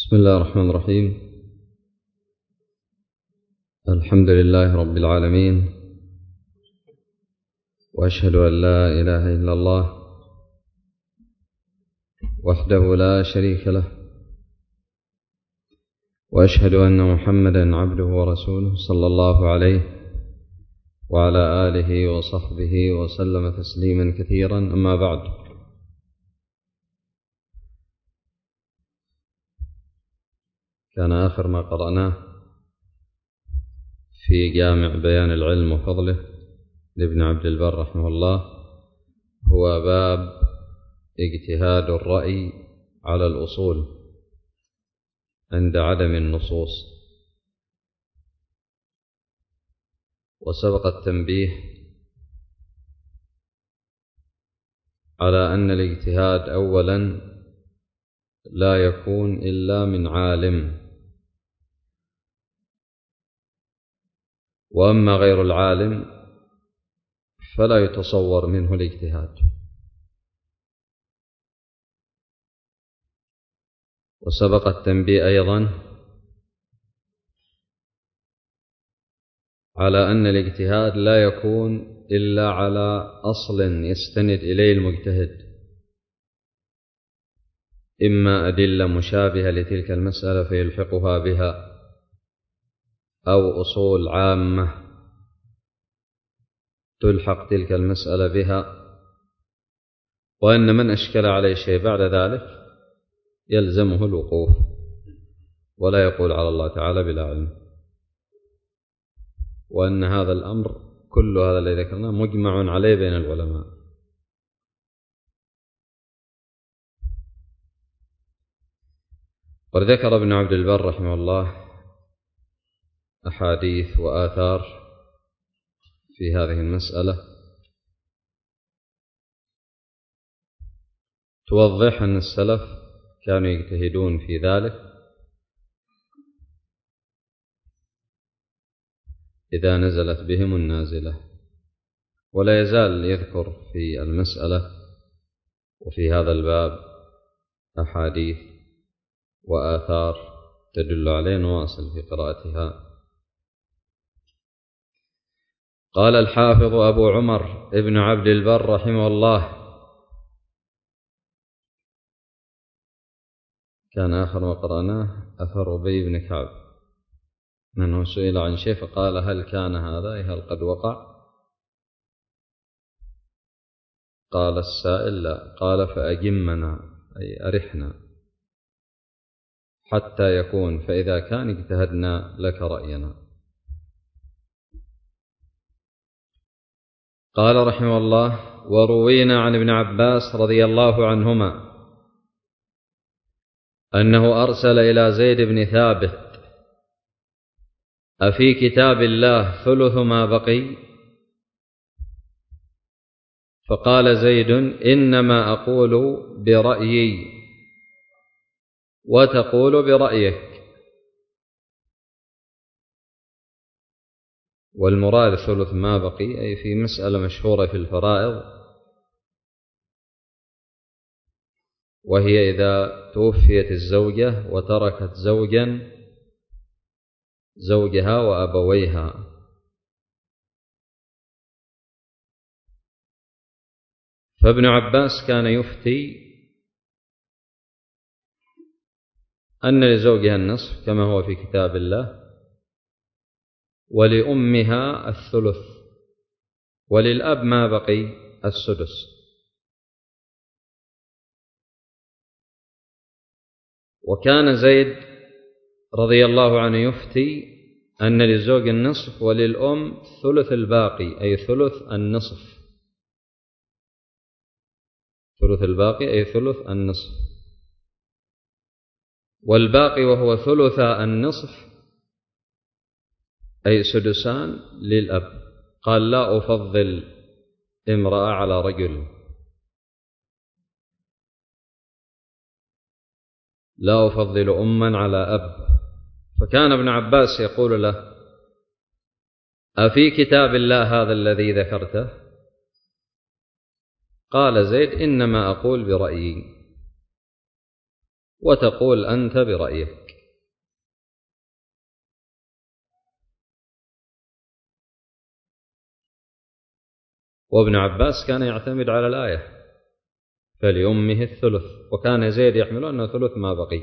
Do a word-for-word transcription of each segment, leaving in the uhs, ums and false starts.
بسم الله الرحمن الرحيم. الحمد لله رب العالمين، وأشهد أن لا إله إلا الله وحده لا شريك له، وأشهد أن محمدا عبده ورسوله صلى الله عليه وعلى آله وصحبه وسلم تسليما كثيرا. أما بعد، كان آخر ما قرأناه في جامع بيان العلم وفضله لابن عبد البر رحمه الله هو باب اجتهاد الرأي على الأصول عند عدم النصوص. وسبق التنبيه على أن الاجتهاد أولا لا يكون إلا من عالم، وأما غير العالم فلا يتصور منه الاجتهاد. وسبق التنبيه أيضا على أن الاجتهاد لا يكون إلا على أصل يستند إليه المجتهد، إما أدلة مشابهة لتلك المسألة فيلحقها بها، أو أصول عامة تلحق تلك المسألة بها، وأن من أشكل عليه شيء بعد ذلك يلزمه الوقوف ولا يقول على الله تعالى بلا علم. وأن هذا الأمر كل هذا الذي ذكرناه مجمع عليه بين العلماء. وذكر ابن عبد البر رحمه الله أحاديث وآثار في هذه المسألة توضح أن السلف كانوا يجتهدون في ذلك إذا نزلت بهم النازلة، ولا يزال يذكر في المسألة وفي هذا الباب أحاديث وآثار تدل عليه. نواصل في قراءتها. قال الحافظ أبو عمر ابن عبد البر رحمه الله، كان آخر ما قرأناه أثر أبي بن كعب أنه سئل عن شيء فقال هل كان هذا هل قد وقع؟ قال السائل لا، قال فأجمنا أي أرحنا حتى يكون، فإذا كان اجتهدنا لك رأينا. قال رحمه الله: وروينا عن ابن عباس رضي الله عنهما أنه أرسل إلى زيد بن ثابت: أفي كتاب الله ثلث ما بقي؟ فقال زيد: إنما أقول برأيي وتقول برأيك. والمراد ثلث ما بقي أي في مسألة مشهورة في الفرائض، وهي إذا توفيت الزوجة وتركت زوجا زوجها وأبويها، فابن عباس كان يفتي أن لزوجها النصف كما هو في كتاب الله، ولأمها الثلث، وللأب ما بقي السدس. وكان زيد رضي الله عنه يفتي أن للزوج النصف وللأم ثلث الباقي أي ثلث النصف، ثلث الباقي أي ثلث النصف، والباقي وهو ثلث النصف أي سدسان للأب. قال: لا أفضل امرأة على رجل، لا أفضل أما على أب. فكان ابن عباس يقول له: أفي كتاب الله هذا الذي ذكرته؟ قال زيد: إنما أقول برأيي. وتقول أنت برأيك. وابن عباس كان يعتمد على الآية فلأمه الثلث، وكان زيد يحمل أنه ثلث ما بقي.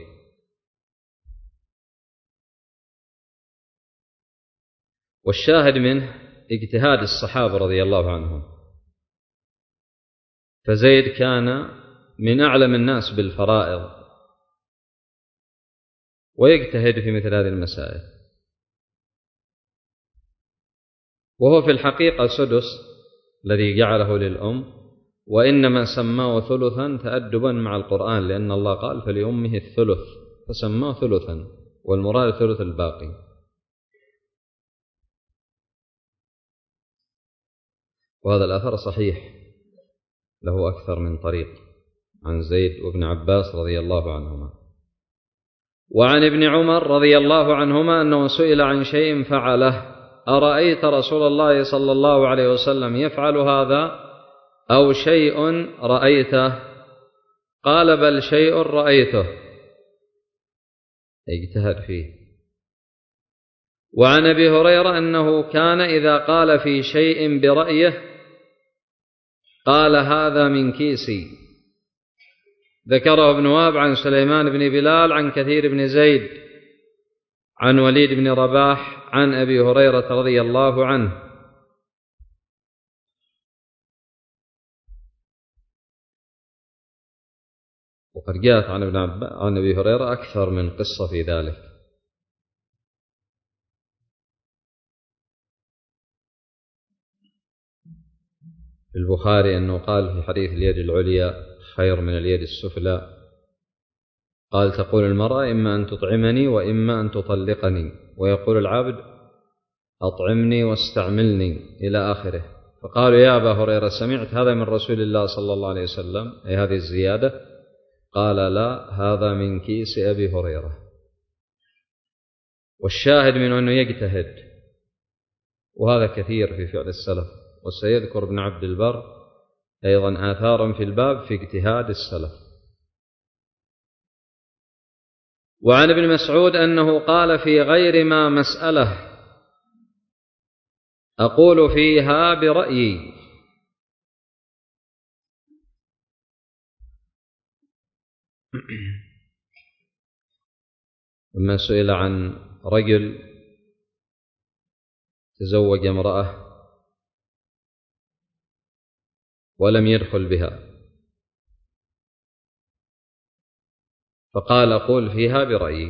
والشاهد منه اجتهاد الصحابة رضي الله عنهم، فزيد كان من أعلم الناس بالفرائض ويجتهد في مثل هذه المسائل، وهو في الحقيقة سدس الذي جعله للأم، وإنما سماه ثلثا تأدبا مع القرآن، لأن الله قال فلأمه الثلث فسماه ثلثا، والمراد ثلث الباقي. وهذا الأثر صحيح له أكثر من طريق عن زيد وابن عباس رضي الله عنهما. وعن ابن عمر رضي الله عنهما أنه سئل عن شيء فعله: أرأيت رسول الله صلى الله عليه وسلم يفعل هذا أو شيء رأيته؟ قال: بل شيء رأيته. اجتهد فيه. وعن أبي هريرة أنه كان إذا قال في شيء برأيه قال: هذا من كيسي. ذكره ابن وهب عن سليمان بن بلال عن كثير بن زيد عن وليد بن رباح عن أبي هريرة رضي الله عنه. وقد جاءت عن ابن عباس عن أبي هريرة أكثر من قصة في ذلك. في البخاري أنه قال في حديث اليد العليا خير من اليد السفلى، قال: تقول المرأة: إما أن تطعمني وإما أن تطلقني، ويقول العبد: أطعمني واستعملني، إلى آخره. فقالوا: يا أبا هريرة، سمعت هذا من رسول الله صلى الله عليه وسلم، أي هذه الزيادة؟ قال: لا، هذا من كيس أبي هريرة. والشاهد منه أنه يجتهد، وهذا كثير في فعل السلف. وسيذكر ابن عبد البر أيضا آثارا في الباب في اجتهاد السلف. وعن ابن مسعود أنه قال في غير ما مسألة: أقول فيها برأيي. لما سئل عن رجل تزوج امرأة ولم يدخل بها، فقال: أقول فيها برأيي،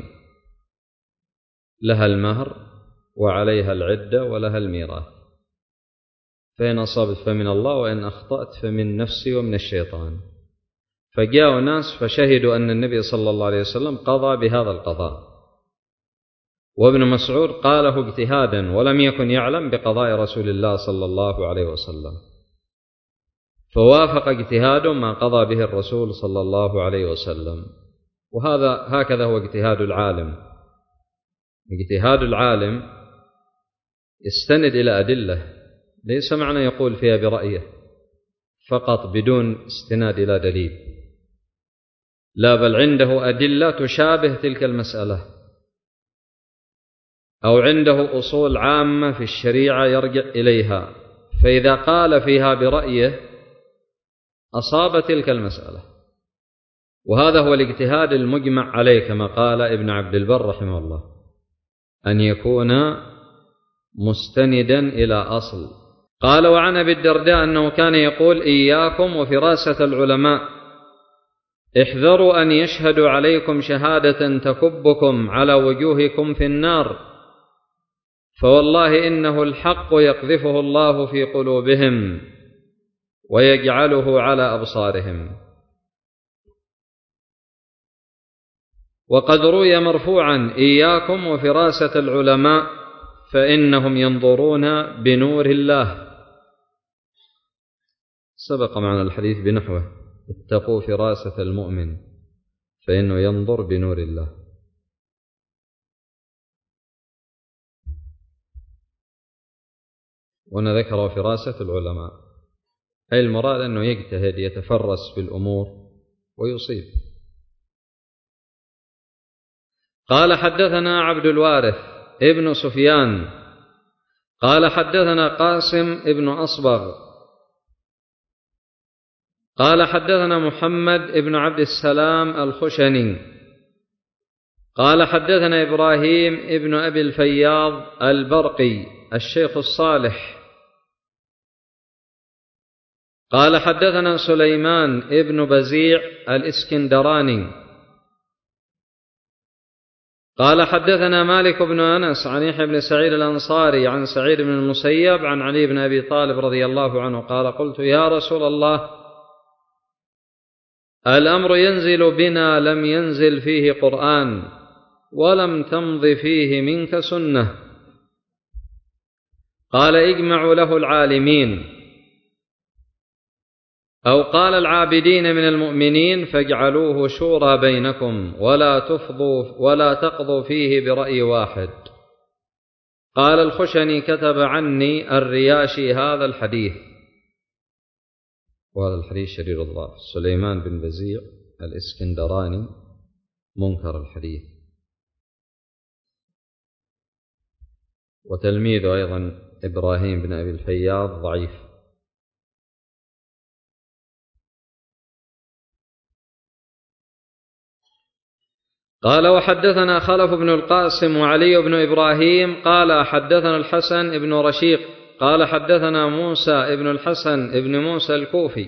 لها المهر وعليها العدة ولها الميراث، فإن أصابت فمن الله، وإن أخطأت فمن نفسي ومن الشيطان. فجاءوا ناس فشهدوا أن النبي صلى الله عليه وسلم قضى بهذا القضاء، وابن مسعود قاله اجتهادا ولم يكن يعلم بقضاء رسول الله صلى الله عليه وسلم، فوافق اجتهاده ما قضى به الرسول صلى الله عليه وسلم. وهذا هكذا هو اجتهاد العالم. اجتهاد العالم يستند إلى أدلة، ليس معنى يقول فيها برأيه فقط بدون استناد إلى دليل، لا، بل عنده أدلة تشابه تلك المسألة، أو عنده أصول عامة في الشريعة يرجع إليها، فإذا قال فيها برأيه أصاب تلك المسألة. وهذا هو الاجتهاد المجمع عليه، كما قال ابن عبد البر رحمه الله، أن يكون مستندا إلى أصل. قال: وعن أبي الدرداء أنه كان يقول: إياكم وفراسة العلماء، احذروا أن يشهدوا عليكم شهادة تكبكم على وجوهكم في النار، فوالله إنه الحق يقذفه الله في قلوبهم ويجعله على أبصارهم. وقد روي مرفوعا: إياكم وفراسة العلماء فإنهم ينظرون بنور الله. سبق معنا الحديث بنحوه: اتقوا فراسة المؤمن فإنه ينظر بنور الله. وأنا ذكر فراسة العلماء، أي المراد أنه يجتهد يتفرس في الأمور ويصيب. قال حدثنا عبد الوارث ابن سفيان قال حدثنا قاسم ابن أصبغ قال حدثنا محمد ابن عبد السلام الخشني قال حدثنا إبراهيم ابن أبي الفياض البرقي الشيخ الصالح قال حدثنا سليمان ابن بزيع الإسكندراني قال حدثنا مالك بن أنس عن يحيى بن سعيد الأنصاري عن سعيد بن المسيب عن علي بن أبي طالب رضي الله عنه قال قلت يا رسول الله الأمر ينزل بنا لم ينزل فيه قرآن ولم تمض فيه منك سنة قال اجمعوا له العالمين أو قال العابدين من المؤمنين فاجعلوه شورى بينكم ولا تفضوا ولا تقضوا فيه برأي واحد. قال الخشني كتب عني الرياشي هذا الحديث، وهذا الحديث شديد الضعف. سليمان بن بزيع الإسكندراني منكر الحديث، وتلميذه أيضا إبراهيم بن أبي الفياض ضعيف. قال وحدثنا خلف بن القاسم وعلي بن إبراهيم قال حدثنا الحسن بن رشيق قال حدثنا موسى بن الحسن بن موسى الكوفي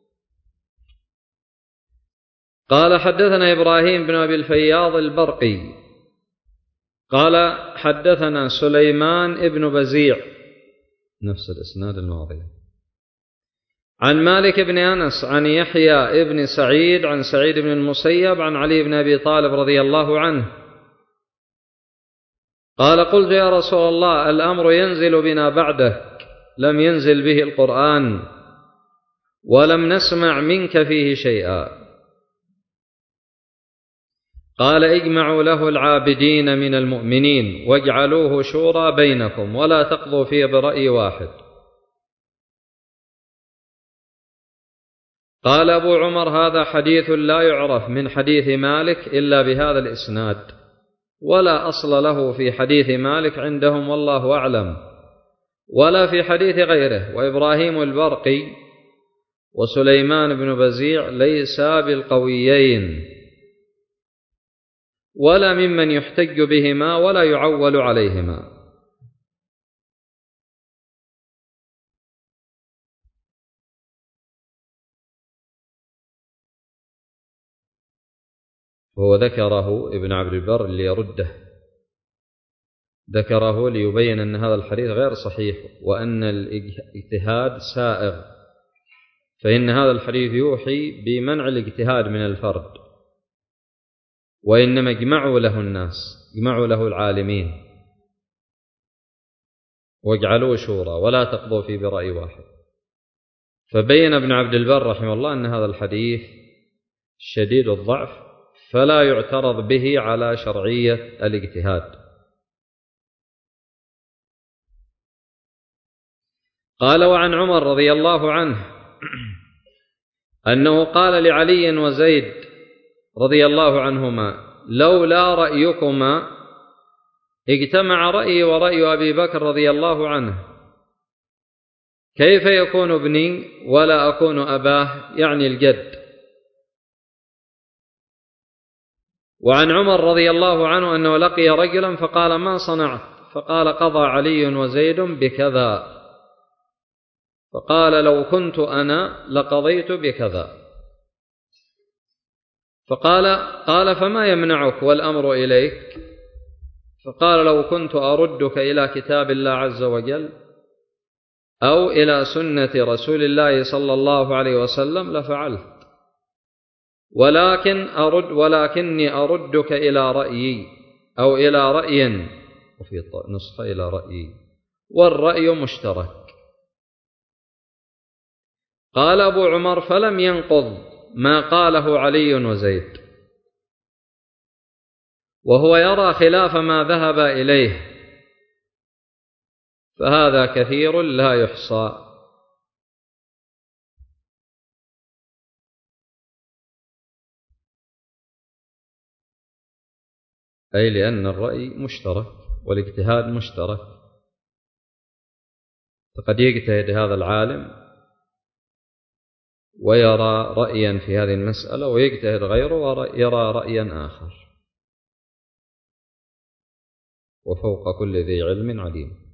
قال حدثنا إبراهيم بن أبي الفياض البرقي قال حدثنا سليمان بن بزيع نفس الإسناد الماضي عن مالك بن أنس عن يحيى بن سعيد عن سعيد بن المسيب عن علي بن أبي طالب رضي الله عنه قال قلت يا رسول الله الأمر ينزل بنا بعدك لم ينزل به القرآن ولم نسمع منك فيه شيئا. قال اجمعوا له العابدين من المؤمنين واجعلوه شورى بينكم ولا تقضوا فيه برأي واحد. قال أبو عمر هذا حديث لا يعرف من حديث مالك إلا بهذا الإسناد، ولا أصل له في حديث مالك عندهم والله أعلم، ولا في حديث غيره. وإبراهيم البرقي وسليمان بن بزيع ليسا بالقويين ولا ممن يحتج بهما ولا يعول عليهما. وهو ذكره ابن عبد البر ليرده، ذكره ليبين أن هذا الحديث غير صحيح وأن الاجتهاد سائغ، فإن هذا الحديث يوحي بمنع الاجتهاد من الفرد، وإنما اجمعوا له الناس، اجمعوا له العالمين واجعلوا شورى ولا تقضوا فيه برأي واحد. فبين ابن عبد البر رحمه الله أن هذا الحديث شديد الضعف فلا يعترض به على شرعية الاجتهاد. قال وعن عمر رضي الله عنه أنه قال لعلي وزيد رضي الله عنهما لولا رأيكما اجتمع رأيي ورأي أبي بكر رضي الله عنه، كيف يكون ابني ولا أكون أباه، يعني الجد. وعن عمر رضي الله عنه أنه لقي رجلا فقال ما صنعت، فقال قضى علي وزيد بكذا، فقال لو كنت أنا لقضيت بكذا. فقال قال فما يمنعك والأمر إليك؟ فقال لو كنت أردك إلى كتاب الله عز وجل أو إلى سنة رسول الله صلى الله عليه وسلم لفعلت، ولكن أرد ولكني أردك إلى رأيي أو إلى رأي، وفي نسخة إلى رأيي، والرأي مشترك. قال أبو عمر فلم ينقض ما قاله علي وزيد، وهو يرى خلاف ما ذهب إليه، فهذا كثير لا يحصى. أي لأن الرأي مشترك والاجتهاد مشترك، فقد يجتهد هذا العالم ويرى رأيا في هذه المسألة ويجتهد غيره ويرى رأيا آخر، وفوق كل ذي علم عليم.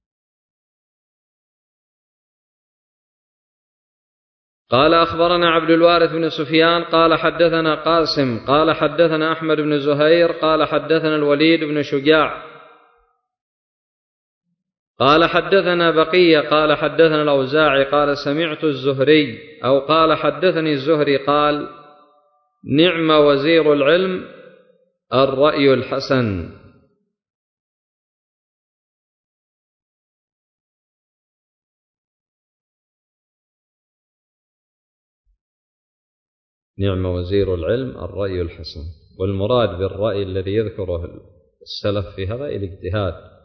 قال أخبرنا عبد الوارث بن سفيان قال حدثنا قاسم قال حدثنا أحمد بن زهير قال حدثنا الوليد بن شجاع قال حدثنا بقية قال حدثنا الأوزاعي قال سمعت الزهري أو قال حدثني الزهري قال نعم وزير العلم الرأي الحسن. نعم وزير العلم الرأي الحسن، والمراد بالرأي الذي يذكره السلف في هذا الاجتهاد.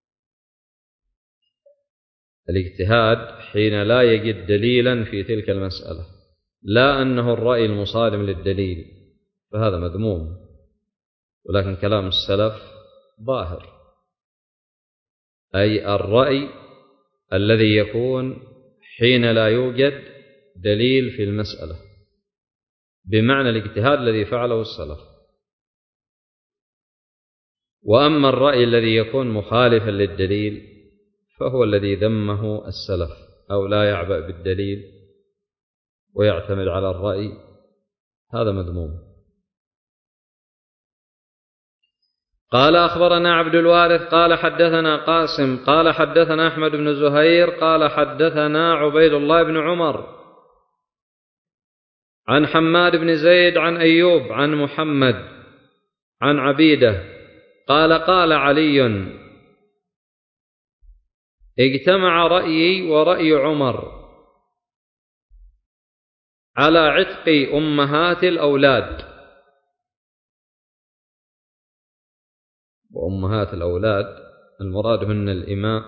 الاجتهاد حين لا يجد دليلا في تلك المسألة، لا أنه الرأي المصادم للدليل فهذا مذموم، ولكن كلام السلف ظاهر، أي الرأي الذي يكون حين لا يوجد دليل في المسألة، بمعنى الاجتهاد الذي فعله السلف. وأما الرأي الذي يكون مخالفا للدليل فهو الذي ذمه السلف، أو لا يعبأ بالدليل ويعتمد على الرأي، هذا مذموم. قال أخبرنا عبد الوارث قال حدثنا قاسم قال حدثنا أحمد بن زهير قال حدثنا عبيد الله بن عمر عن حماد بن زيد عن أيوب عن محمد عن عبيدة قال قال علي اجتمع رأيي ورأي عمر على عتق أمهات الأولاد. وأمهات الأولاد المراد هن الإماء،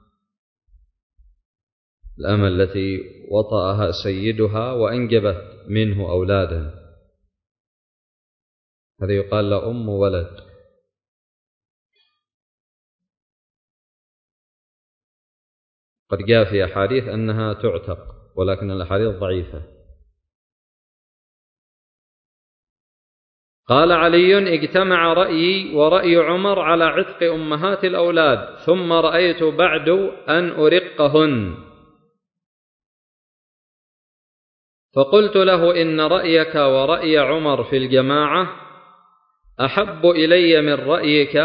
الأمة التي وطأها سيدها وأنجبت منه أولادا، هذا يقال له أم ولد. قد جاء في أحاديث أنها تعتق، ولكن الأحاديث ضعيفة. قال علي اجتمع رأيي ورأي عمر على عتق أمهات الأولاد، ثم رأيت بعد أن أرقهن، فقلت له إن رأيك ورأي عمر في الجماعة أحب إلي من رأيك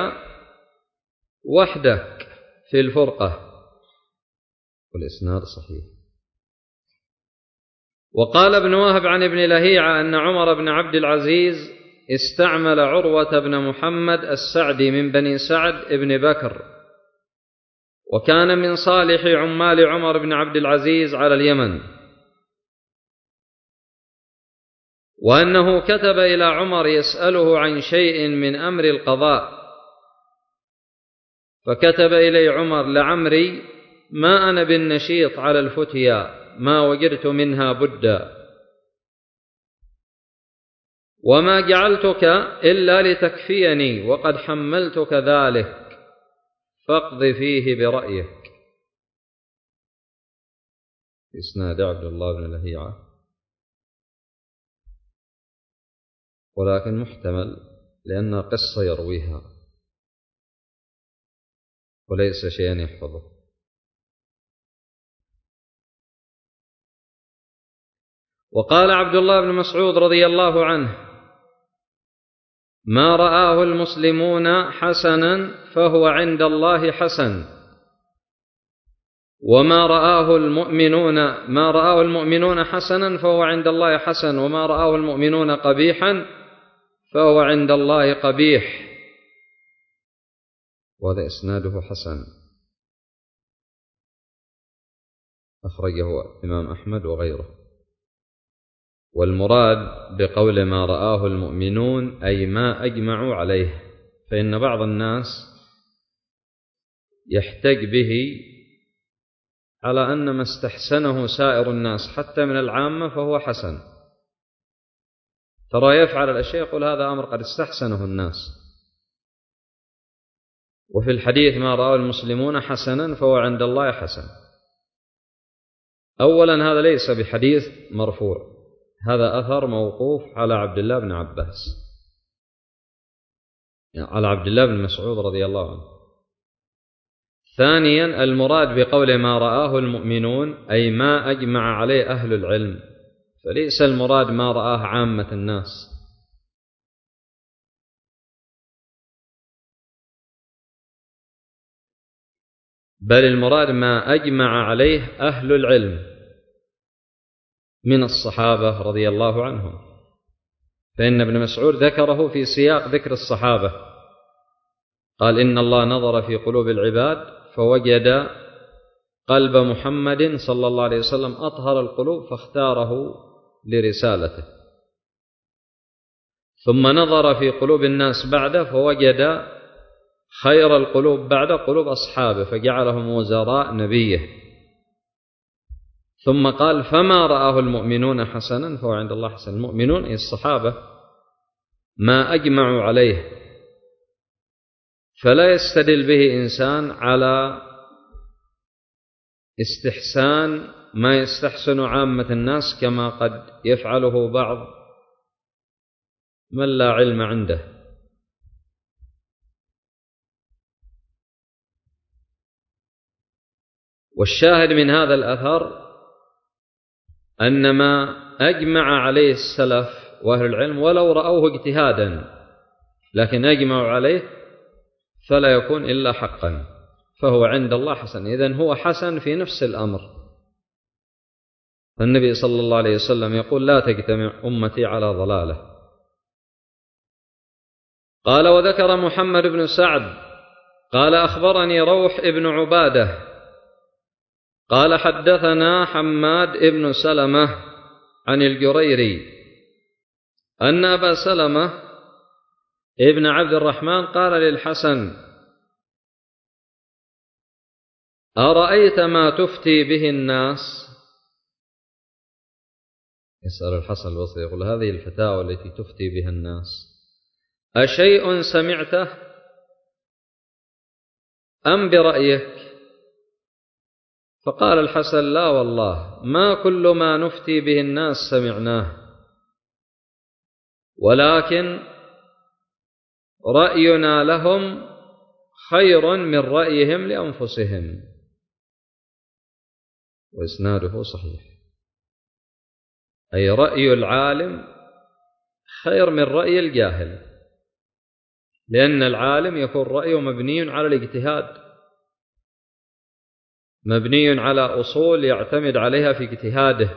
وحدك في الفرقة، والإسناد صحيح. وقال ابن وهب عن ابن لهيعة أن عمر بن عبد العزيز استعمل عروة بن محمد السعدي من بني سعد بن بكر، وكان من صالح عمال عمر بن عبد العزيز على اليمن، وأنه كتب إلى عمر يسأله عن شيء من أمر القضاء، فكتب إلي عمر لعمري ما أنا بالنشيط على الفتيا ما وجدت منها بدا، وما جعلتك إلا لتكفيني وقد حملتك ذلك، فاقض فيه برأيك. إسناد عبد الله بن لهيعة، ولكن محتمل لأن قصة يرويها وليس شيئا يحفظه. وقال عبد الله بن مسعود رضي الله عنه ما رآه المسلمون حسنا فهو عند الله حسن، وما رآه المؤمنون ما رآه المؤمنون حسنا فهو عند الله حسن، وما رآه المؤمنون قبيحا فهو عند الله قبيح. وهذا إسناده حسن، أخرجه الإمام أحمد وغيره. والمراد بقول ما رآه المؤمنون أي ما أجمعوا عليه، فإن بعض الناس يحتج به على أن ما استحسنه سائر الناس حتى من العامة فهو حسن، ترى يفعل الأشياء يقول هذا أمر قد استحسنه الناس، وفي الحديث ما رأى المسلمون حسنا فهو عند الله حسن. أولا هذا ليس بحديث مرفوع، هذا أثر موقوف على عبد الله بن عباس، يعني على عبد الله بن مسعود رضي الله عنه. ثانيا المراد بقول ما رآه المؤمنون أي ما أجمع عليه أهل العلم، فليس المراد ما رآه عامة الناس، بل المراد ما أجمع عليه أهل العلم من الصحابة رضي الله عنهم، فإن ابن مسعود ذكره في سياق ذكر الصحابة، قال إن الله نظر في قلوب العباد فوجد قلب محمد صلى الله عليه وسلم أطهر القلوب فاختاره لرسالته، ثم نظر في قلوب الناس بعده فوجد خير القلوب بعد قلوب أصحابه فجعلهم وزراء نبيه، ثم قال فما رآه المؤمنون حسنا فهو عند الله حسن. المؤمنون أي الصحابة ما أجمعوا عليه، فلا يستدل به إنسان على استحسان ما يستحسن عامة الناس كما قد يفعله بعض من لا علم عنده. والشاهد من هذا الأثر أن ما أجمع عليه السلف وأهل العلم ولو رأوه اجتهادا لكن أجمعوا عليه فلا يكون إلا حقا، فهو عند الله حسن. إذن هو حسن في نفس الأمر. فالنبي صلى الله عليه وسلم يقول لا تجتمع أمتي على ضلالة. قال وذكر محمد بن سعد قال أخبرني روح ابن عبادة قال حدثنا حماد ابن سلمة عن الجريري أن أبا سلمة ابن عبد الرحمن قال للحسن أرأيت ما تفتي به الناس؟ يسأل الحسن البصري يقول هذه الفتاوى التي تفتي بها الناس أشيء سمعته أم برأيك؟ فقال الحسن لا والله ما كل ما نفتي به الناس سمعناه، ولكن رأينا لهم خير من رأيهم لأنفسهم. وإسناده صحيح، أي رأي العالم خير من رأي الجاهل، لأن العالم يكون رأيه مبني على الاجتهاد، مبني على أصول يعتمد عليها في اجتهاده.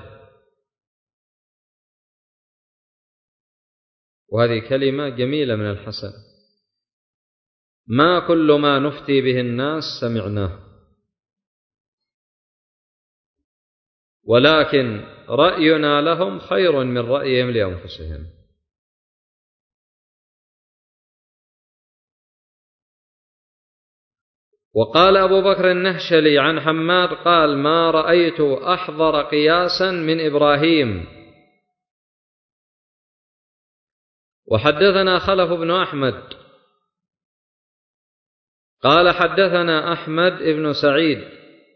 وهذه كلمة جميلة من الحسن، ما كل ما نفتي به الناس سمعناه، ولكن رأينا لهم خير من رأيهم لأنفسهم. وقال أبو بكر النهشلي عن حماد قال ما رأيت أحضر قياسا من إبراهيم. وحدثنا خلف بن أحمد قال حدثنا أحمد بن سعيد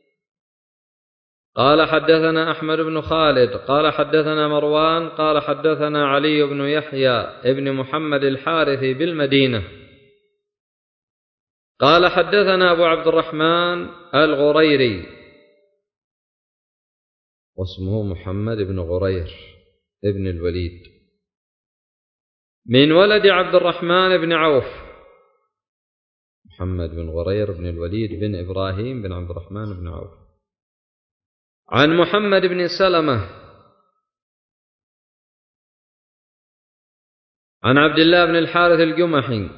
قال حدثنا أحمد بن خالد قال حدثنا مروان قال حدثنا علي بن يحيى ابن محمد الحارثي بالمدينة قال حدثنا أبو عبد الرحمن الغريري واسمه محمد بن غرير ابن الوليد من ولد عبد الرحمن بن عوف، محمد بن غرير بن الوليد بن إبراهيم بن عبد الرحمن بن عوف، عن محمد بن سلمة عن عبد الله بن الحارث الجمحي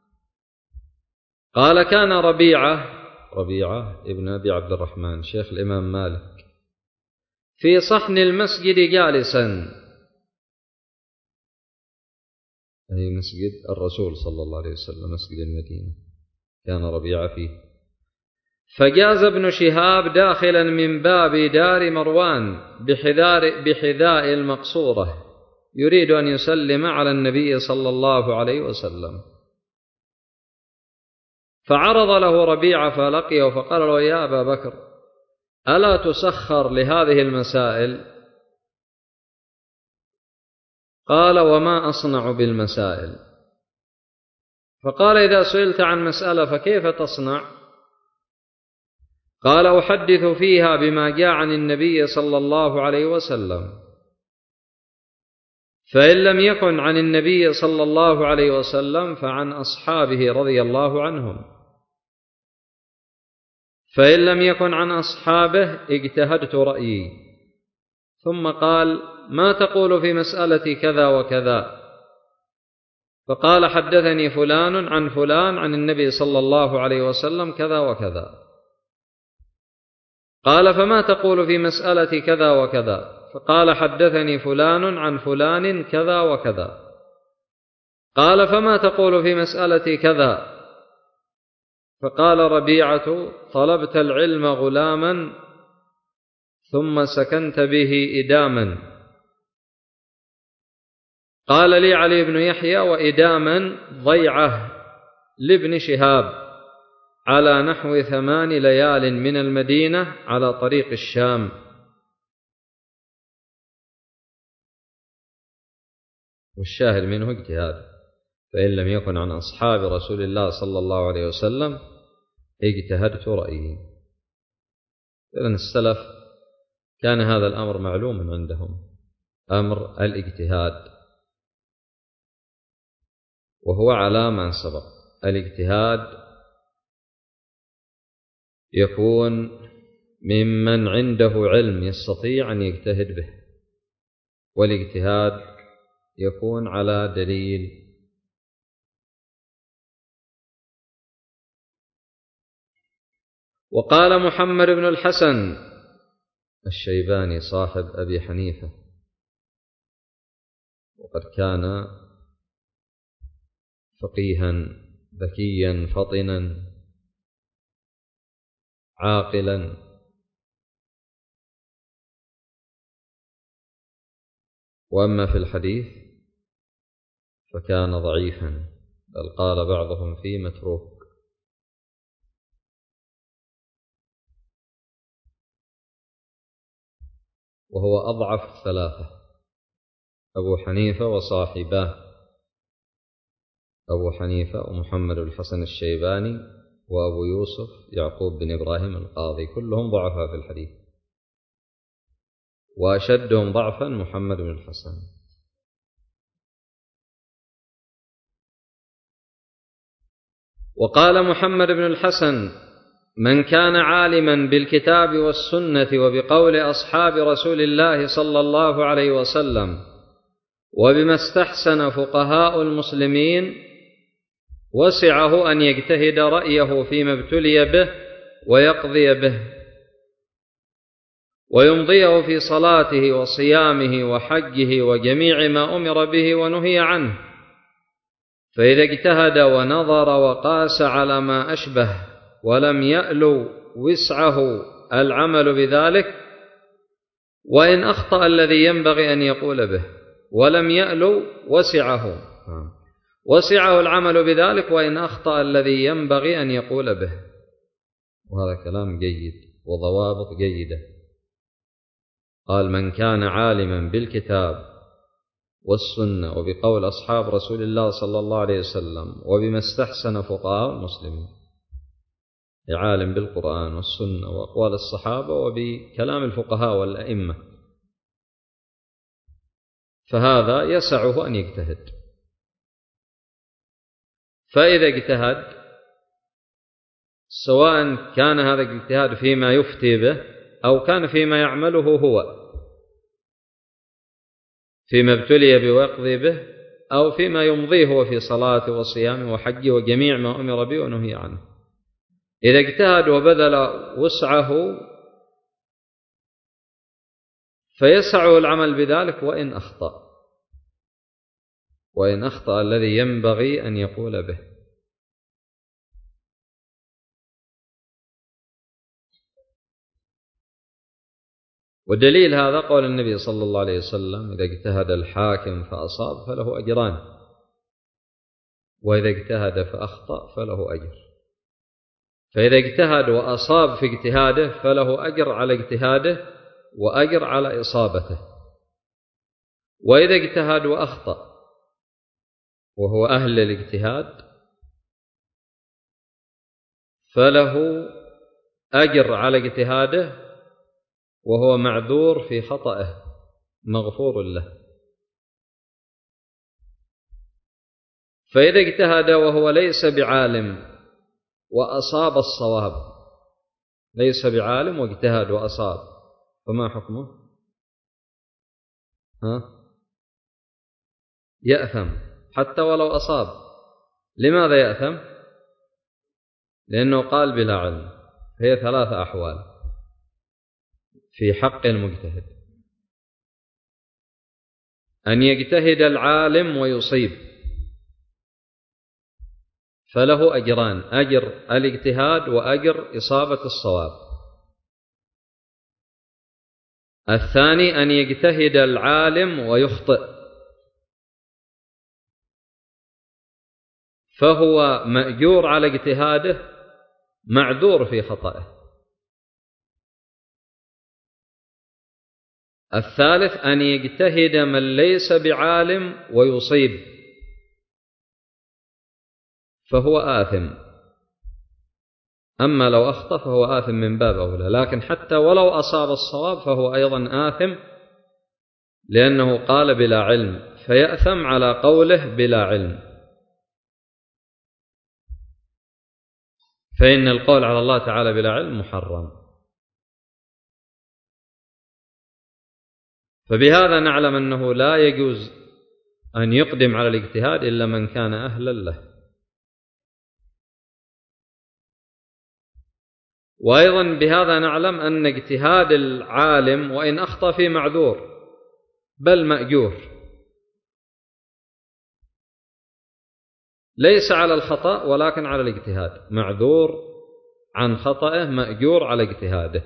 قال كان ربيعة ربيعة ابن أبي عبد الرحمن شيخ الإمام مالك في صحن المسجد جالسا، أي مسجد الرسول صلى الله عليه وسلم مسجد المدينة، كان ربيعة فيه. فجاز ابن شهاب داخلا من باب دار مروان بحذاء بحذاء المقصورة يريد أن يسلم على النبي صلى الله عليه وسلم، فعرض له ربيعة فلقيه فقال له: يا أبا بكر، ألا تسخر لهذه المسائل؟ قال: وما أصنع بالمسائل؟ فقال: إذا سئلت عن مسألة فكيف تصنع؟ قال: أحدث فيها بما جاء عن النبي صلى الله عليه وسلم، فإن لم يكن عن النبي صلى الله عليه وسلم فعن أصحابه رضي الله عنهم، فإن لم يكن عن أصحابه اجتهدت رأيي. ثم قال: ما تقول في مسألة كذا وكذا؟ فقال: حدثني فلان عن فلان عن النبي صلى الله عليه وسلم كذا وكذا. قال: فما تقول في مسألة كذا وكذا؟ فقال: حدثني فلان عن فلان كذا وكذا. قال: فما تقول في مسألة كذا؟ فقال ربيعة: طلبت العلم غلاما ثم سكنت به إداما. قال لي علي بن يحيى: وإداما ضيعة لابن شهاب على نحو ثمان ليال من المدينة على طريق الشام. والشاهد منه اجتهاد، فإن لم يكن عن أصحاب رسول الله صلى الله عليه وسلم اجتهدت رأيي. إذن السلف كان هذا الأمر معلوما عندهم، أمر الاجتهاد، وهو على ما سبق. الاجتهاد يكون ممن عنده علم يستطيع أن يجتهد به، والاجتهاد يكون على دليل. وقال محمد بن الحسن الشيباني صاحب أبي حنيفة، وقد كان فقيها ذكيا فطنا عاقلا، وأما في الحديث فكان ضعيفا، بل قال بعضهم فيه متروك. وهو أضعف الثلاثة: أبو حنيفة وصاحباه، أبو حنيفة ومحمد الحسن الشيباني وأبو يوسف يعقوب بن إبراهيم القاضي، كلهم ضعفاء في الحديث، وأشدهم ضعفا محمد بن الحسن. وقال محمد بن الحسن: من كان عالما بالكتاب والسنة وبقول أصحاب رسول الله صلى الله عليه وسلم وبما استحسن فقهاء المسلمين وسعه أن يجتهد رأيه فيما ابتلي به ويقضي به، ويمضيه في صلاته وصيامه وحجه وجميع ما أمر به ونهي عنه. فإذا اجتهد ونظر وقاس على ما أشبه ولم يألو وسعه العمل بذلك، وإن أخطأ الذي ينبغي أن يقول به ولم يألو وسعه وسعه العمل بذلك، وإن أخطأ الذي ينبغي أن يقول به. وهذا كلام جيد وضوابط جيدة. قال: من كان عالما بالكتاب والسنة وبقول أصحاب رسول الله صلى الله عليه وسلم وبما استحسن فقهاء المسلمين، عالم بالقرآن والسنة وأقوال الصحابة وبكلام الفقهاء والأئمة، فهذا يسعه أن يجتهد. فإذا اجتهد، سواء كان هذا الاجتهاد فيما يفتي به أو كان فيما يعمله هو، فيما ابتلي به ويقضي به، أو فيما يمضيه هو في صلاته وصيامه وحجه وجميع ما أمر به ونهي عنه، إذا اجتهد وبذل وسعه فيسعه العمل بذلك، وإن أخطأ وإن أخطأ الذي ينبغي أن يقول به. ودليل هذا قول النبي صلى الله عليه وسلم: إذا اجتهد الحاكم فأصاب فله أجران، وإذا اجتهد فأخطأ فله أجر. فإذا اجتهد وأصاب في اجتهاده فله أجر على اجتهاده وأجر على إصابته، وإذا اجتهد وأخطأ وهو أهل للاجتهاد فله أجر على اجتهاده وهو معذور في خطأه مغفور له. فإذا اجتهد وهو ليس بعالم وأصاب الصواب، ليس بعالم واجتهد وأصاب، فما حكمه؟ ها؟ يأثم حتى ولو أصاب. لماذا يأثم؟ لأنه قال بلا علم. هي ثلاثة أحوال في حق المجتهد: أن يجتهد العالم ويصيب فله أجران: أجر الاجتهاد وأجر إصابة الصواب. الثاني أن يجتهد العالم ويخطئ فهو مأجور على اجتهاده معذور في خطأه. الثالث أن يجتهد من ليس بعالم ويصيب فهو آثم. أما لو أخطأ فهو آثم من باب أولى، لكن حتى ولو أصاب الصواب فهو أيضا آثم لأنه قال بلا علم، فيأثم على قوله بلا علم. فإن القول على الله تعالى بلا علم محرم. فبهذا نعلم أنه لا يجوز أن يقدم على الاجتهاد إلا من كان أهلا له. وأيضا بهذا نعلم أن اجتهاد العالم وإن أخطأ فيه معذور بل مأجور، ليس على الخطأ ولكن على الاجتهاد، معذور عن خطأه مأجور على اجتهاده.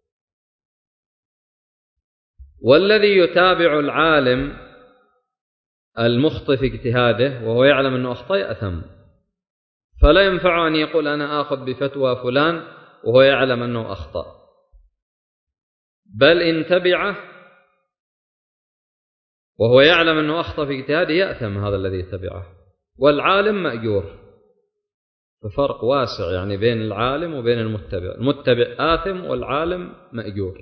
والذي يتابع العالم المخطئ في اجتهاده وهو يعلم أنه أخطأ يأثم، فلا ينفع أن يقول أنا آخذ بفتوى فلان وهو يعلم أنه أخطأ، بل إن تبعه وهو يعلم أنه أخطأ في اجتهاده يأثم هذا الذي تبعه، والعالم مأجور. ففرق واسع يعني بين العالم وبين المتبع. المتبع آثم والعالم مأجور.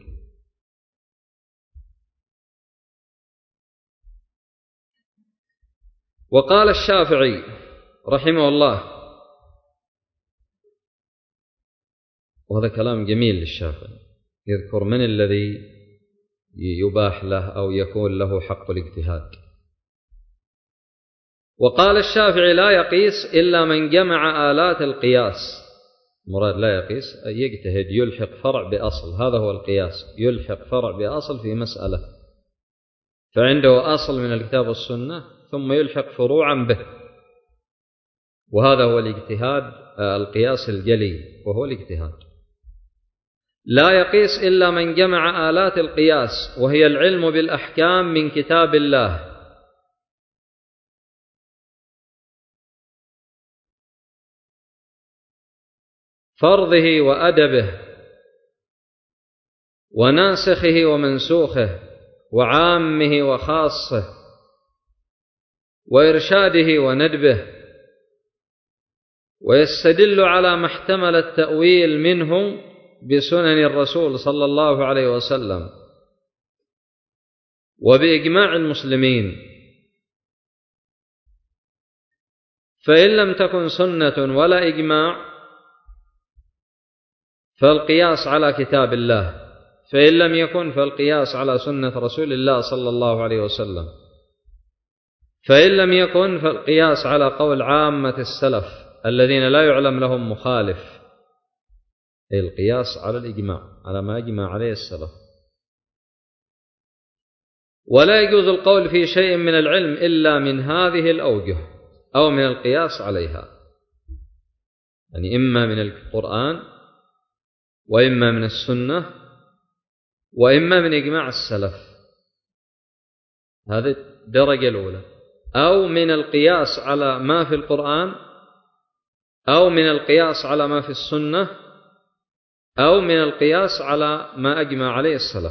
وقال الشافعي رحمه الله، وهذا كلام جميل للشافعي، يذكر من الذي يباح له أو يكون له حق الاجتهاد. وقال الشافعي لا يقيس إلا من جمع آلات القياس. مراد لا يقيس أي يجتهد يلحق فرع بأصل، هذا هو القياس، يلحق فرع بأصل في مسألة، فعنده أصل من الكتاب والسنة ثم يلحق فروعا به، وهذا هو الاجتهاد القياس الجلي وهو الاجتهاد. لا يقيس إلا من جمع آلات القياس وهي العلم بالأحكام من كتاب الله فرضه وأدبه وناسخه ومنسوخه وعامه وخاصه وإرشاده وندبه، ويستدل على ما احتمل التأويل منه بسنن الرسول صلى الله عليه وسلم وبإجماع المسلمين. فإن لم تكن سنة ولا إجماع فالقياس على كتاب الله، فإن لم يكن فالقياس على سنة رسول الله صلى الله عليه وسلم، فإن لم يكن فالقياس على قول عامة السلف الذين لا يعلم لهم مخالف، أي القياس على الإجماع على ما أجمع عليه السلف. ولا يجوز القول في شيء من العلم إلا من هذه الأوجه أو من القياس عليها، يعني إما من القرآن وإما من السنة وإما من إجماع السلف، هذه الدرجة الأولى، أو من القياس على ما في القرآن أو من القياس على ما في السنة أو من القياس على ما أجمع عليه السلف،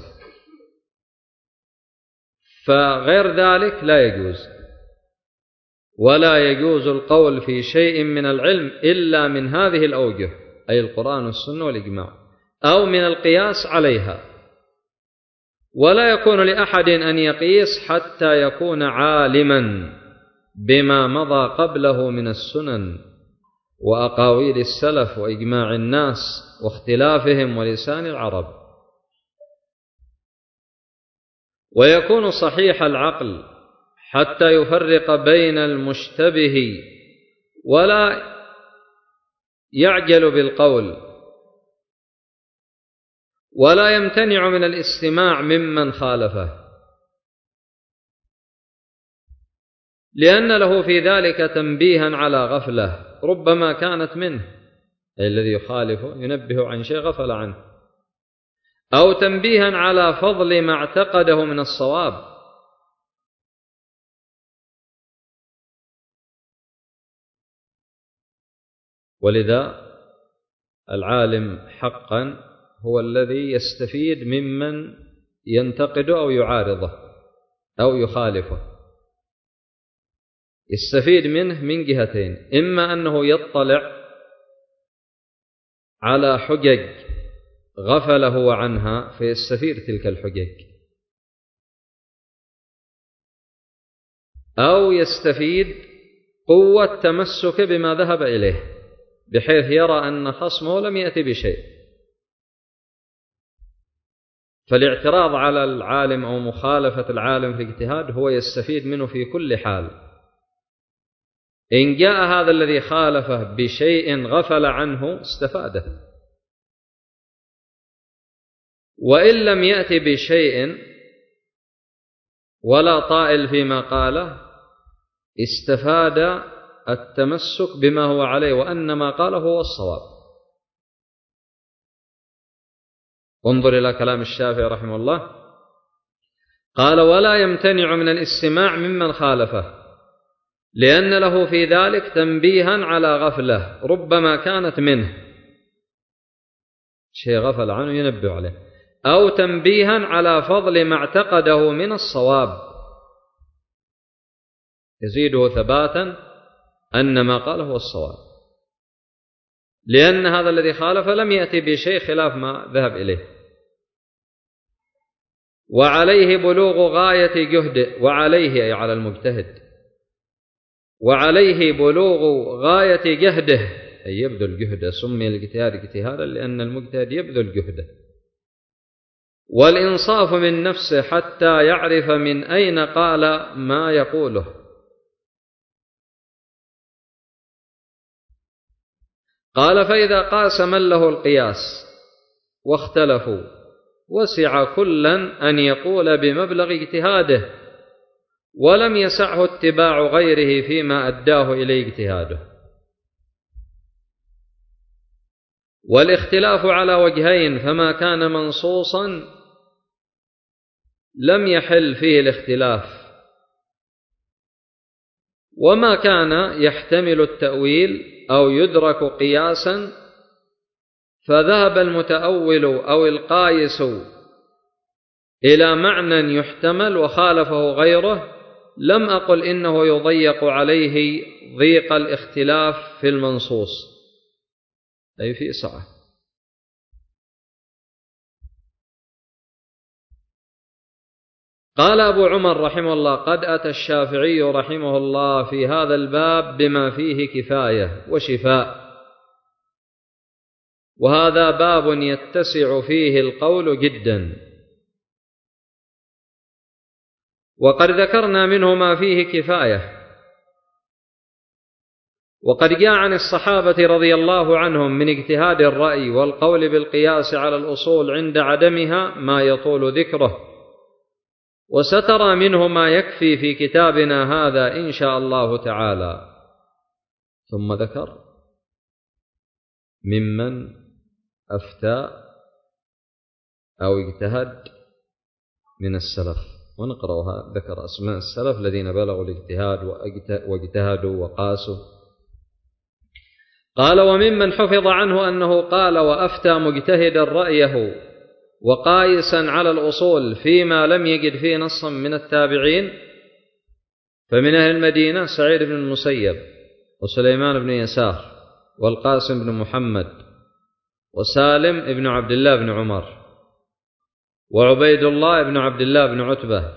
فغير ذلك لا يجوز. ولا يجوز القول في شيء من العلم إلا من هذه الأوجه، أي القرآن والسنة والإجماع، أو من القياس عليها. ولا يكون لأحد أن يقيس حتى يكون عالما بما مضى قبله من السنن وأقاويل السلف وإجماع الناس واختلافهم ولسان العرب. ويكون صحيح العقل حتى يفرق بين المشتبه ولا يعجل بالقول، ولا يمتنع من الاستماع ممن خالفه، لأن له في ذلك تنبيها على غفلة ربما كانت منه، أي الذي يخالفه ينبه عن شيء غفل عنه، أو تنبيها على فضل ما اعتقده من الصواب. ولذا العالم حقا هو الذي يستفيد ممن ينتقده أو يعارضه أو يخالفه، يستفيد منه من جهتين: إما أنه يطلع على حجج غفل هو عنها فيستفيد تلك الحجج، أو يستفيد قوة تمسك بما ذهب إليه بحيث يرى أن خصمه لم يأتي بشيء، فالاعتراض على العالم أو مخالفة العالم في الاجتهاد هو يستفيد منه في كل حال. إن جاء هذا الذي خالفه بشيء غفل عنه استفاده، وإن لم يأتي بشيء ولا طائل فيما قاله استفاد التمسك بما هو عليه وأن ما قاله هو الصواب. انظر إلى كلام الشافعي رحمه الله، قال: ولا يمتنع من الاستماع ممن خالفه، لأن له في ذلك تنبيها على غفلة ربما كانت منه، شيء غفل عنه ينبه عليه، أو تنبيها على فضل ما اعتقده من الصواب يزيده ثباتا أن ما قاله هو الصواب، لأن هذا الذي خالف لم يأتي بشيء خلاف ما ذهب إليه. وعليه بلوغ غاية جهده، وعليه أي على المجتهد، وعليه بلوغ غاية جهده أي يبذل جهده، سمي الاجتهاد اجتهادا لأن المجتهد يبذل جهده، والإنصاف من نفسه حتى يعرف من أين قال ما يقوله. قال: فإذا قاس من له القياس واختلفوا وسع كلا أن يقول بمبلغ اجتهاده، ولم يسعه اتباع غيره فيما أداه إليه اجتهاده. والاختلاف على وجهين، فما كان منصوصا لم يحل فيه الاختلاف، وما كان يحتمل التأويل أو يدرك قياسا فذهب المتأول أو القايس إلى معنى يحتمل وخالفه غيره، لم أقل إنه يضيق عليه ضيق الاختلاف في المنصوص، أي في سعة. قال أبو عمر رحمه الله: قد أتى الشافعي رحمه الله في هذا الباب بما فيه كفاية وشفاء، وهذا باب يتسع فيه القول جدا، وقد ذكرنا منه ما فيه كفاية. وقد جاء عن الصحابة رضي الله عنهم من اجتهاد الرأي والقول بالقياس على الأصول عند عدمها ما يطول ذكره، وسترى منه ما يكفي في كتابنا هذا إن شاء الله تعالى. ثم ذكر ممن أفتى أو اجتهد من السلف، ونقرأها. ذكر أسماء السلف الذين بلغوا الاجتهاد واجتهدوا وقاسوا. قال: وممن حفظ عنه أنه قال وأفتى مجتهدا رأيه وقايسا على الأصول فيما لم يجد فيه نصا من التابعين، فمن أهل المدينة سعيد بن المسيب وسليمان بن يسار والقاسم بن محمد وسالم بن عبد الله بن عمر وعبيد الله بن عبد الله بن عتبة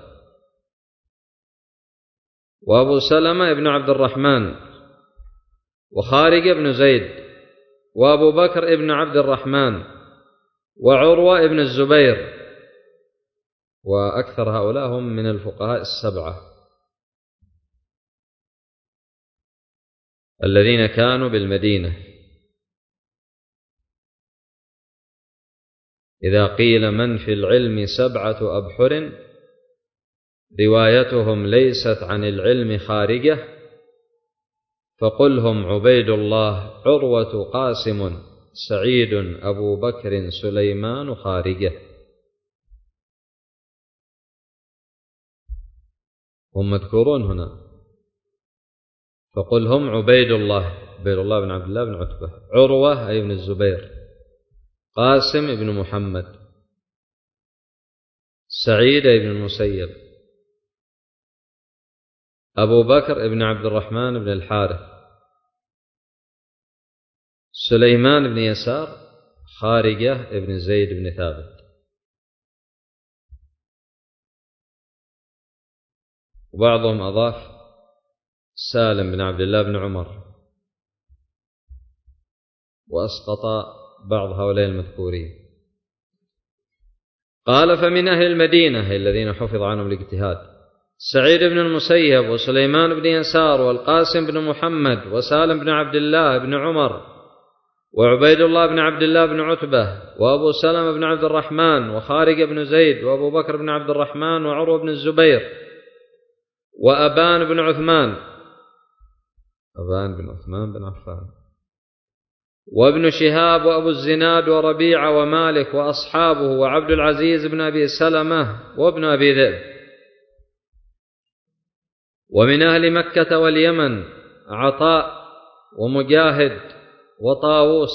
وأبو سلمة بن عبد الرحمن وخارج بن زيد وأبو بكر بن عبد الرحمن وعروة بن الزبير، وأكثر هؤلاء هم من الفقهاء السبعة الذين كانوا بالمدينة. إذا قيل من في العلم سبعة أبحر روايتهم ليست عن العلم خارجة، فقل هم عبيد الله عروة قاسم سعيد أبو بكر سليمان خارجة. هم مذكورون هنا، فقل هم عبيد الله عبيد الله بن عبد الله بن عتبة، عروة أي بن الزبير، قاسم بن محمد، سعيد بن المسيب، أبو بكر بن عبد الرحمن بن الحارث، سليمان بن يسار، خارجة بن زيد بن ثابت. وبعضهم أضاف سالم بن عبد الله بن عمر، وأسقط بعض هؤلاء المذكورين. قال: فمن أهل المدينة الذين حفظ عنهم الاجتهاد سعيد بن المسيب وسليمان بن يسار والقاسم بن محمد وسالم بن عبد الله بن عمر وعبيد الله بن عبد الله بن عتبة وأبو سلمة بن عبد الرحمن وخارج بن زيد وأبو بكر بن عبد الرحمن وعروة بن الزبير وأبان بن عثمان أبان بن عثمان بن عفان وابن شهاب وأبو الزناد وربيعة ومالك وأصحابه وعبد العزيز بن أبي سلمة وابن أبي ذئب. ومن أهل مكة واليمن عطاء ومجاهد وطاووس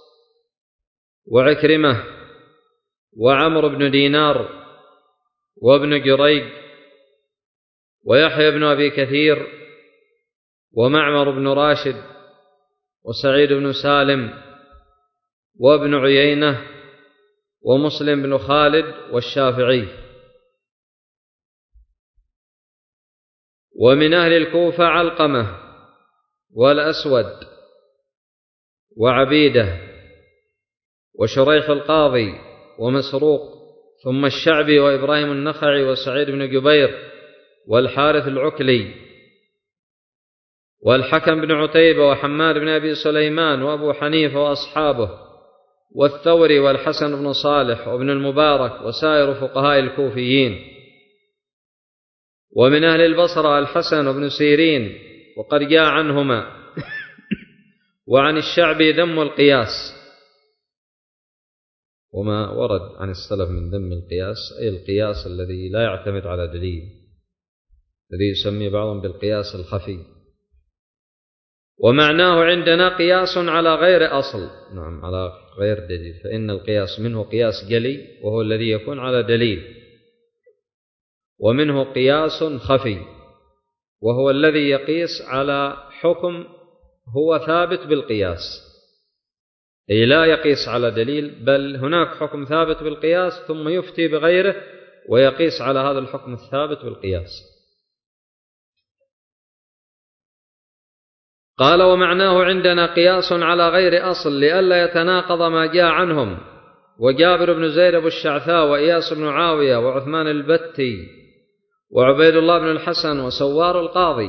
وعكرمة وعمر بن دينار وابن جريج ويحيى بن أبي كثير ومعمر بن راشد وسعيد بن سالم وابن عيينة ومسلم بن خالد والشافعي. ومن أهل الكوفة علقمة والأسود وعبيدة وشريح القاضي ومسروق، ثم الشعبي وإبراهيم النخعي وسعيد بن جبير والحارث العكلي والحكم بن عتيبة وحماد بن أبي سليمان وأبو حنيفة وأصحابه والثوري والحسن بن صالح وابن المبارك وسائر فقهاء الكوفيين. ومن أهل البصرة الحسن بن سيرين وقد جاء عنهما وعن الشعبي ذم القياس، وما ورد عن السلف من ذم القياس أي القياس الذي لا يعتمد على دليل، الذي يسمي بعضهم بالقياس الخفي، ومعناه عندنا قياس على غير أصل، نعم على غير دليل، فإن القياس منه قياس جلي وهو الذي يكون على دليل، ومنه قياس خفي وهو الذي يقيس على حكم هو ثابت بالقياس، أي لا يقيس على دليل، بل هناك حكم ثابت بالقياس ثم يفتي بغيره ويقيس على هذا الحكم الثابت بالقياس. قال: ومعناه عندنا قياس على غير أصل لئلا يتناقض ما جاء عنهم، وجابر بن زيد أبو الشعثاء وإياس بن عاوية وعثمان البتي وعبيد الله بن الحسن وسوار القاضي.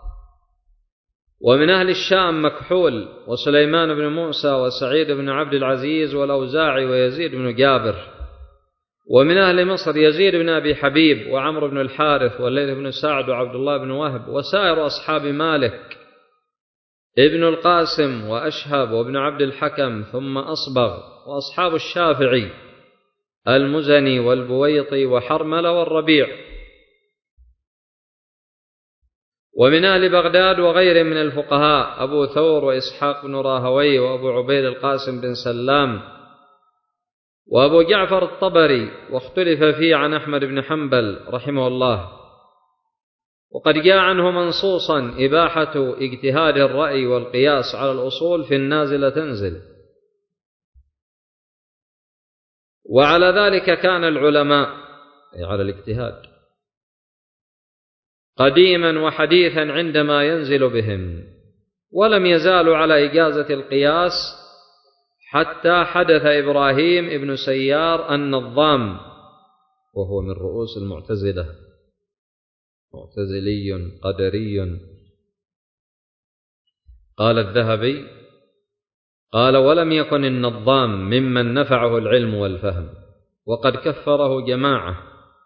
ومن أهل الشام مكحول وسليمان بن موسى وسعيد بن عبد العزيز والأوزاعي ويزيد بن جابر. ومن أهل مصر يزيد بن أبي حبيب وعمر بن الحارث والليث بن سعد وعبد الله بن وهب وسائر أصحاب مالك ابن القاسم وأشهب وابن عبد الحكم ثم أصبغ، وأصحاب الشافعي المزني والبويطي وحرمل والربيع. ومن أهل بغداد وغيرهم من الفقهاء أبو ثور وإسحاق بن راهوي وأبو عبيد القاسم بن سلام وأبو جعفر الطبري، واختلف فيه عن أحمد بن حنبل رحمه الله. وقد جاء عنه منصوصا إباحة اجتهاد الرأي والقياس على الأصول في النازلة تنزل. وعلى ذلك كان العلماء، أي على الاجتهاد، قديما وحديثا عندما ينزل بهم، ولم يزالوا على إجازة القياس حتى حدث إبراهيم ابن سيار النظام، وهو من رؤوس المعتزلة، معتزلي قدري. قال الذهبي: قال: ولم يكن النظام ممن نفعه العلم والفهم، وقد كفره جماعة.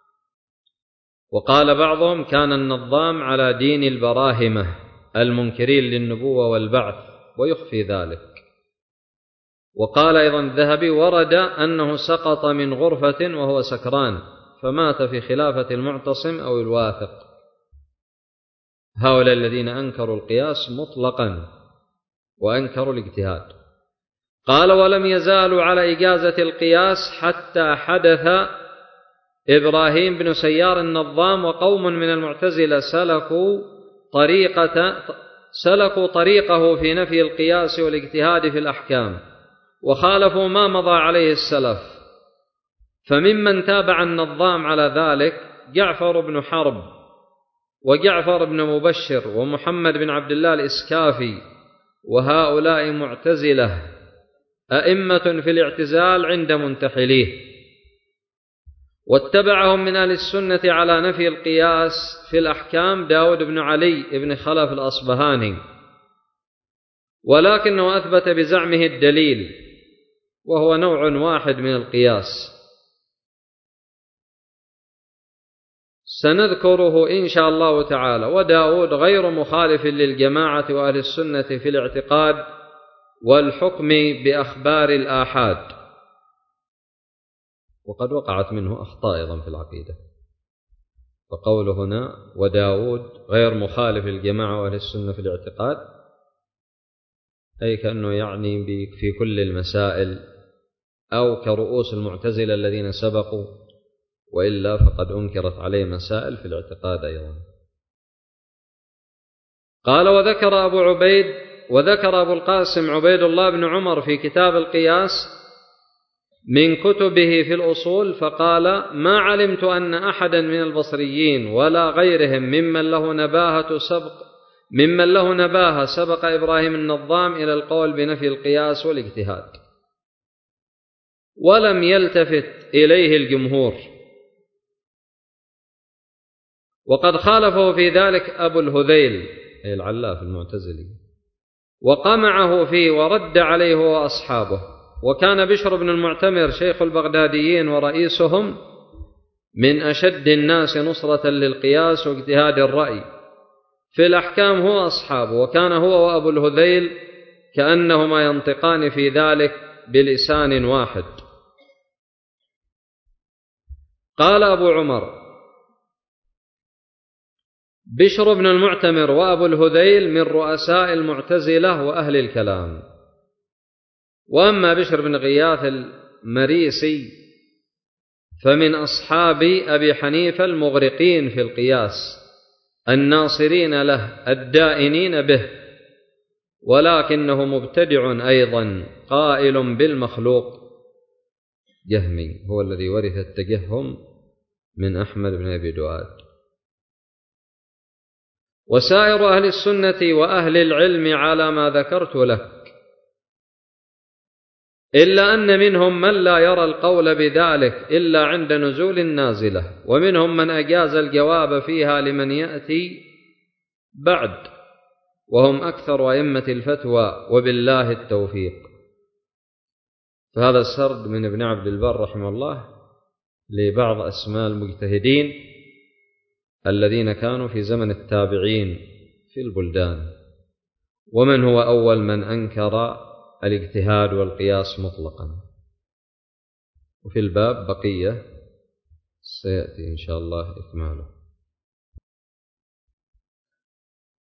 وقال بعضهم: كان النظام على دين البراهمة المنكرين للنبوة والبعث، ويخفي ذلك. وقال أيضا الذهبي: ورد أنه سقط من غرفة وهو سكران فمات في خلافة المعتصم أو الواثق. هؤلاء الذين أنكروا القياس مطلقا وأنكروا الاجتهاد. قال: ولم يزالوا على إجازة القياس حتى حدث إبراهيم بن سيار النظام وقوم من المعتزلة سلكوا طريقة سلكوا طريقه في نفي القياس والاجتهاد في الأحكام، وخالفوا ما مضى عليه السلف. فممن تابع النظام على ذلك جعفر بن حرب وجعفر بن مبشر ومحمد بن عبد الله الإسكافي، وهؤلاء معتزلة أئمة في الاعتزال عند منتحليه. واتبعهم من أهل السنة على نفي القياس في الأحكام داود بن علي بن خلف الأصبهاني، ولكنه أثبت بزعمه الدليل، وهو نوع واحد من القياس سنذكره إن شاء الله تعالى. وداود غير مخالف للجماعة وأهل السنة في الاعتقاد والحكم بأخبار الآحاد، وقد وقعت منه أخطاء أيضا في العقيدة. فقوله هنا وداود غير مخالف للجماعة وأهل السنة في الاعتقاد، أي كأنه يعني في كل المسائل، أو كرؤوس المعتزلة الذين سبقوا، وإلا فقد أنكرت عليه مسائل في الاعتقاد أيضا. قال: وذكر أبو عبيد وذكر أبو القاسم عبيد الله بن عمر في كتاب القياس من كتبه في الأصول، فقال: ما علمت أن أحدا من البصريين ولا غيرهم ممن له نباهة سبق ممن له نباهة سبق إبراهيم النظام إلى القول بنفي القياس والاجتهاد، ولم يلتفت إليه الجمهور. وقد خالفه في ذلك أبو الهذيل أي العلاف المعتزلي، وقمعه فيه ورد عليه هو وأصحابه. وكان بشر بن المعتمر شيخ البغداديين ورئيسهم من أشد الناس نصرة للقياس واجتهاد الرأي في الأحكام هو أصحابه، وكان هو وأبو الهذيل كأنهما ينطقان في ذلك بلسان واحد. قال أبو عمر: بشر بن المعتمر وأبو الهذيل من رؤساء المعتزلة وأهل الكلام. وأما بشر بن غياث المريسي فمن أصحاب أبي حنيفة المغرقين في القياس الناصرين له الدائنين به، ولكنه مبتدع أيضا قائل بالمخلوق، جهمي، هو الذي ورث التجهم من أحمد بن أبي دؤاد. وسائر أهل السنة وأهل العلم على ما ذكرت لك، إلا أن منهم من لا يرى القول بذلك إلا عند نزول النازلة، ومنهم من أجاز الجواب فيها لمن يأتي بعد، وهم أكثر أئمة الفتوى، وبالله التوفيق. فهذا السرد من ابن عبد البر رحمه الله لبعض أسماء المجتهدين الذين كانوا في زمن التابعين في البلدان، ومن هو أول من أنكر الاجتهاد والقياس مطلقا. وفي الباب بقية سيأتي إن شاء الله إكماله.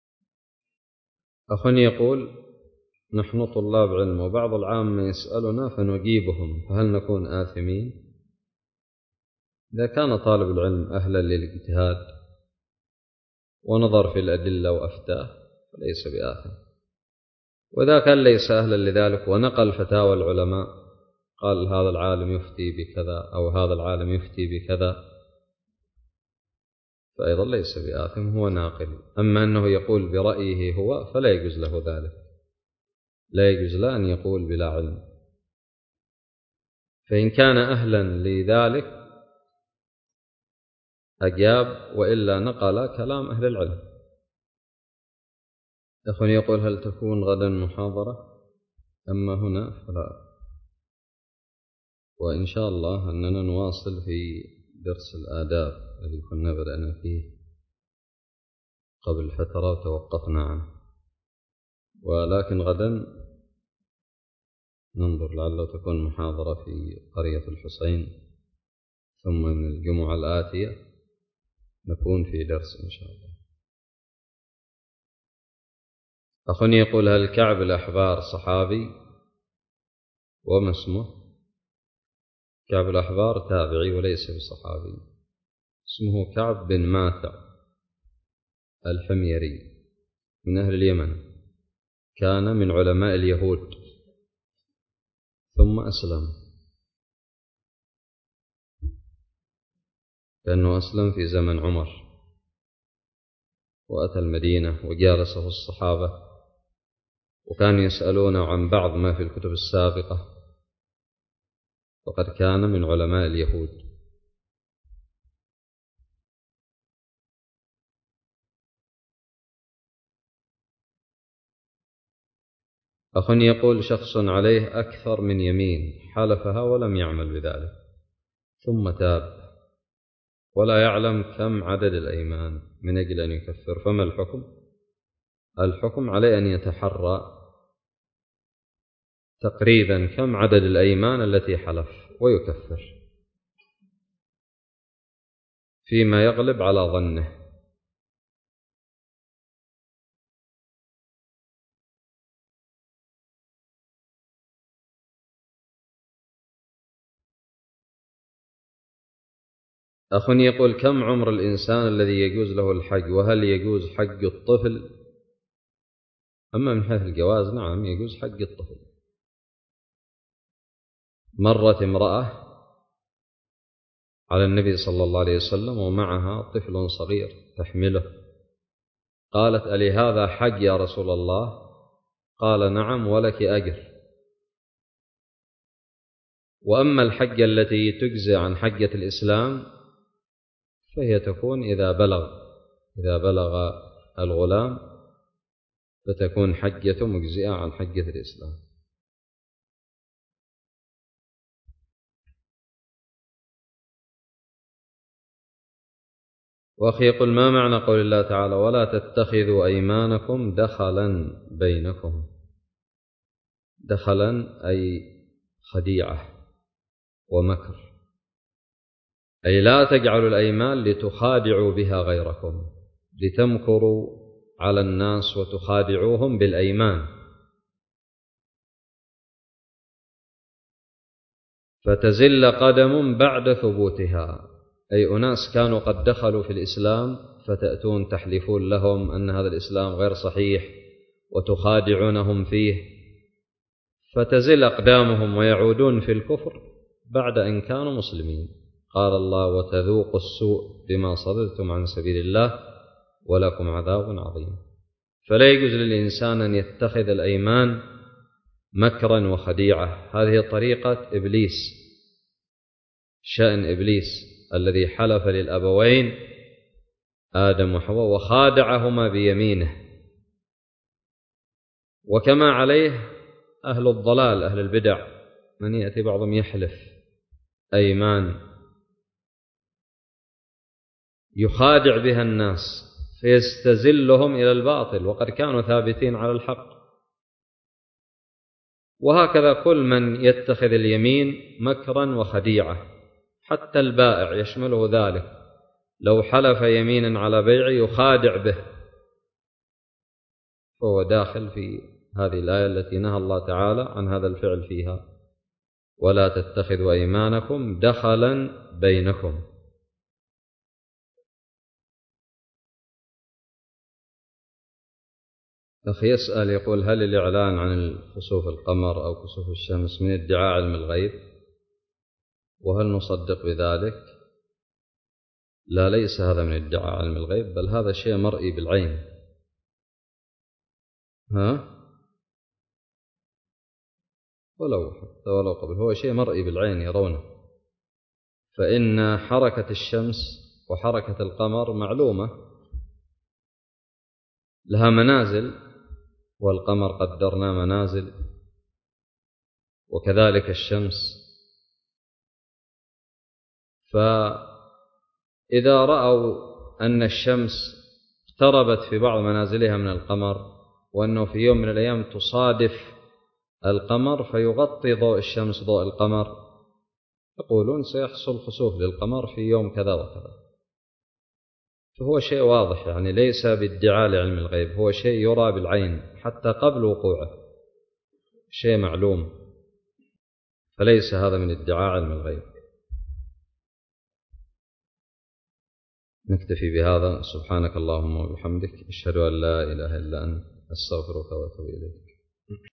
أخ يقول: نحن طلاب علم وبعض العامة يسألنا فنجيبهم، فهل نكون آثمين؟ إذا كان طالب العلم أهلا للاجتهاد ونظر في الأدلة وأفتاه فليس بآثم، وإذا كان ليس أهلا لذلك ونقل فتاوى العلماء، قال هذا العالم يفتي بكذا أو هذا العالم يفتي بكذا، فأيضا ليس بآثم، هو ناقل. أما أنه يقول برأيه هو فلا يجوز له ذلك، لا يجوز له أن يقول بلا علم. فإن كان أهلا لذلك أجاب، وإلا نقل كلام أهل العلم. أخ يقول: هل تكون غدا محاضرة؟ أما هنا فلا، وإن شاء الله أننا نواصل في درس الآداب الذي كنا بدأنا فيه قبل فترة وتوقفنا عنه، ولكن غدا ننظر لعله تكون محاضرة في قرية الحسين، ثم من الجمعة الآتية نكون في درس إن شاء الله. أخ يقول: هل كعب الأحبار صحابي؟ وما اسمه؟ كعب الأحبار تابعي وليس بصحابي، اسمه كعب بن ماتع الحميري من أهل اليمن، كان من علماء اليهود ثم أسلم، لأنه أسلم في زمن عمر وأتى المدينة وجالسه الصحابة، وكانوا يسألون عن بعض ما في الكتب السابقة، وقد كان من علماء اليهود. أخ يقول: شخص عليه أكثر من يمين حلفها ولم يعمل بذلك ثم تاب ولا يعلم كم عدد الأيمان من أجل أن يكفر، فما الحكم؟ الحكم عليه أن يتحرى تقريبا كم عدد الأيمان التي حلف ويكفر فيما يغلب على ظنه. أخ يقول: كم عمر الإنسان الذي يجوز له الحج؟ وهل يجوز حج الطفل؟ أما من حيث الجواز نعم يجوز حج الطفل. مرت امرأة على النبي صلى الله عليه وسلم ومعها طفل صغير تحمله، قالت: ألي هذا حج يا رسول الله؟ قال: نعم ولك أجر. وأما الحجة التي تجزي عن حجة الإسلام فهي تكون إذا بلغ إذا بلغ الغلام فتكون حجة مجزئة عن حجة الإسلام. وأخي يقول: ما معنى قول الله تعالى: ولا تتخذوا أيمانكم دخلا بينكم؟ دخلا أي خديعة ومكر، أي لا تجعلوا الأيمان لتخادعوا بها غيركم، لتمكروا على الناس وتخادعوهم بالأيمان فتزل قدم بعد ثبوتها. أي أناس كانوا قد دخلوا في الإسلام فتأتون تحلفون لهم أن هذا الإسلام غير صحيح وتخادعونهم فيه، فتزل أقدامهم ويعودون في الكفر بعد أن كانوا مسلمين. قال الله: وتذوقوا السوء بما صددتم عن سبيل الله ولكم عذاب عظيم. فلا يجوز للإنسان أن يتخذ الأيمان مكرا وخديعة، هذه طريقة إبليس، شأن إبليس الذي حلف للأبوين آدم وحواء وخادعهما بيمينه. وكما عليه أهل الضلال أهل البدع، من يأتي بعضهم يحلف أيمان يخادع بها الناس فيستزلهم إلى الباطل وقد كانوا ثابتين على الحق. وهكذا كل من يتخذ اليمين مكرا وخديعة، حتى البائع يشمله ذلك، لو حلف يمينا على بيع يخادع به فهو داخل في هذه الآية التي نهى الله تعالى عن هذا الفعل فيها: ولا تتخذوا أيمانكم دخلا بينكم. أخي يسأل يقول: هل الإعلان عن خسوف القمر أو كسوف الشمس من ادعاء علم الغيب؟ وهل نصدق بذلك؟ لا، ليس هذا من ادعاء علم الغيب، بل هذا شيء مرئي بالعين. ها؟ ولو حتى ولو قبل، هو شيء مرئي بالعين يرونه. فإن حركة الشمس وحركة القمر معلومة، لها منازل، والقمر قدرنا منازل، وكذلك الشمس. فإذا رأوا أن الشمس اقتربت في بعض منازلها من القمر، وأنه في يوم من الأيام تصادف القمر فيغطي ضوء الشمس ضوء القمر، يقولون سيحصل خسوف للقمر في يوم كذا وكذا. فهو شيء واضح، يعني ليس بادعاء لعلم الغيب، هو شيء يرى بالعين حتى قبل وقوعه، شيء معلوم، فليس هذا من ادعاء علم الغيب. نكتفي بهذا. سبحانك اللهم وبحمدك، أشهد أن لا إله إلا أنت، أستغفرك وأتوب إليك.